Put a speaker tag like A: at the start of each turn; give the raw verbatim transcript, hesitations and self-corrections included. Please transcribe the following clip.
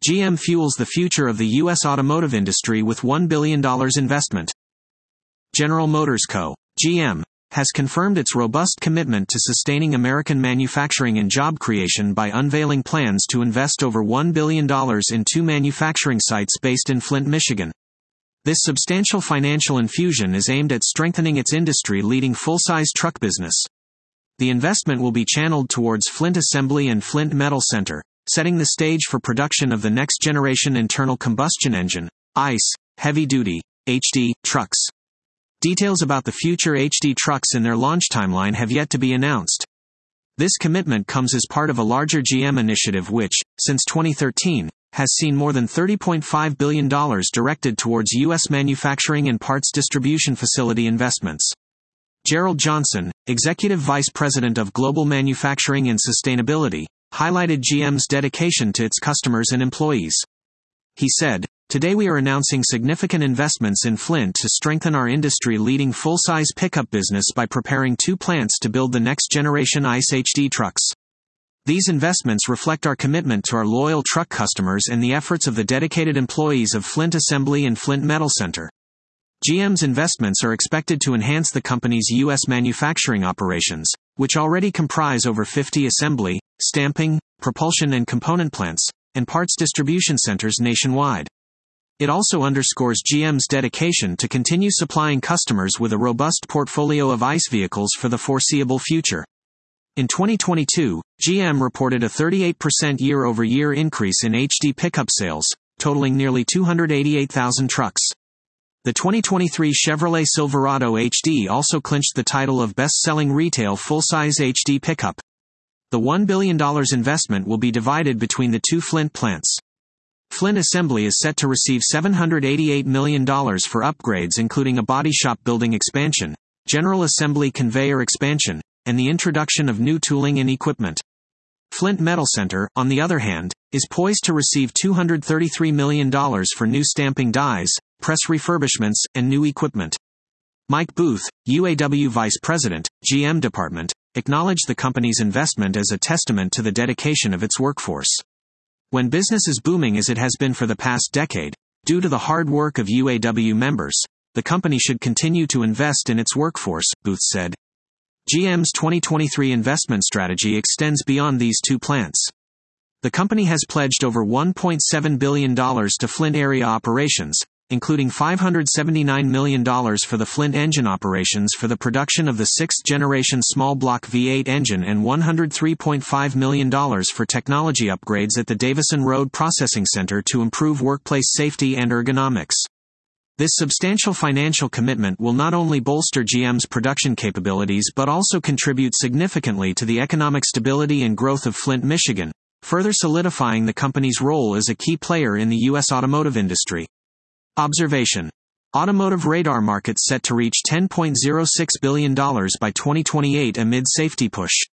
A: G M fuels the future of the U S automotive industry with one billion dollars investment. General Motors Co., G M, has confirmed its robust commitment to sustaining American manufacturing and job creation by unveiling plans to invest over one billion dollars in two manufacturing sites based in Flint, Michigan. This substantial financial infusion is aimed at strengthening its industry-leading full-size truck business. The investment will be channeled towards Flint Assembly and Flint Metal Center, setting the stage for production of the next-generation internal combustion engine, ICE, heavy-duty, H D, trucks. Details about the future H D trucks and their launch timeline have yet to be announced. This commitment comes as part of a larger G M initiative which, since twenty thirteen, has seen more than thirty point five billion dollars directed towards U S manufacturing and parts distribution facility investments. Gerald Johnson, Executive Vice President of Global Manufacturing and Sustainability, highlighted G M's dedication to its customers and employees. He said, "Today we are announcing significant investments in Flint to strengthen our industry-leading full-size pickup business by preparing two plants to build the next-generation ICE H D trucks. These investments reflect our commitment to our loyal truck customers and the efforts of the dedicated employees of Flint Assembly and Flint Metal Center." G M's investments are expected to enhance the company's U S manufacturing operations, which already comprise over fifty assembly, stamping, propulsion and component plants, and parts distribution centers nationwide. It also underscores G M's dedication to continue supplying customers with a robust portfolio of ICE vehicles for the foreseeable future. In twenty twenty-two, G M reported a thirty-eight percent year-over-year increase in H D pickup sales, totaling nearly two hundred eighty-eight thousand trucks. The twenty twenty-three Chevrolet Silverado H D also clinched the title of best-selling retail full-size H D pickup. The one billion dollars investment will be divided between the two Flint plants. Flint Assembly is set to receive seven hundred eighty-eight million dollars for upgrades including a body shop building expansion, general assembly conveyor expansion, and the introduction of new tooling and equipment. Flint Metal Center, on the other hand, is poised to receive two hundred thirty-three million dollars for new stamping dies, press refurbishments, and new equipment. Mike Booth, U A W Vice President, G M Department, acknowledged the company's investment as a testament to the dedication of its workforce. "When business is booming as it has been for the past decade, due to the hard work of U A W members, the company should continue to invest in its workforce," Booth said. G M's twenty twenty-three investment strategy extends beyond these two plants. The company has pledged over one point seven billion dollars to Flint area operations, including five hundred seventy-nine million dollars for the Flint engine operations for the production of the sixth-generation small-block V eight engine and one hundred three point five million dollars for technology upgrades at the Davison Road Processing Center to improve workplace safety and ergonomics. This substantial financial commitment will not only bolster G M's production capabilities but also contribute significantly to the economic stability and growth of Flint, Michigan, further solidifying the company's role as a key player in the U S automotive industry. Observation. Automotive radar market set to reach ten point zero six billion dollars by twenty twenty-eight amid safety push.